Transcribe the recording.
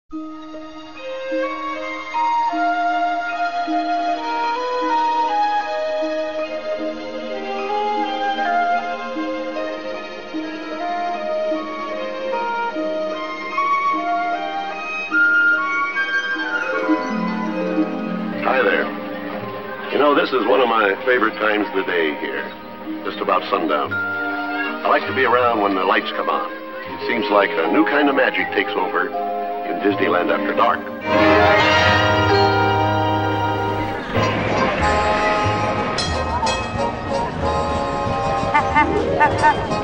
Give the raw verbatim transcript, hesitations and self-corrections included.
Hi there. You know, this is one of my favorite times of the day here, just about sundown. I like to be around when the lights come on. It seems like a new kind of magic takes over in Disneyland after dark. Ha ha ha ha.